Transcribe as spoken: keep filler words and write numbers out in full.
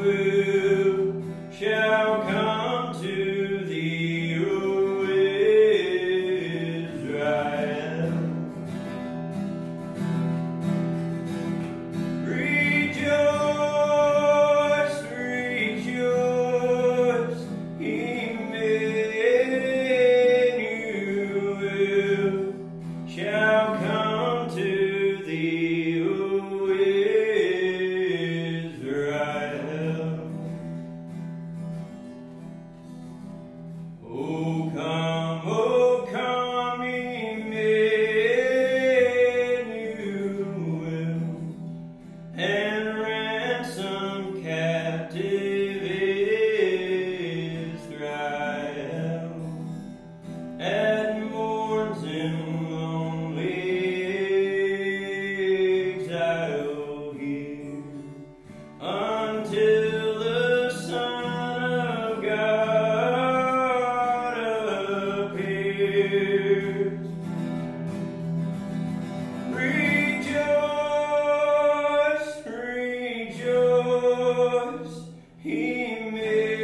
will shall come to thee, O Israel. Rejoice, rejoice, Emmanuel shall come to thee, O Israel. O come, O come, Emmanuel, and ransom captive Israel, and mourns in lonely exile here, until the Son of God appears. Rejoice, rejoice, He made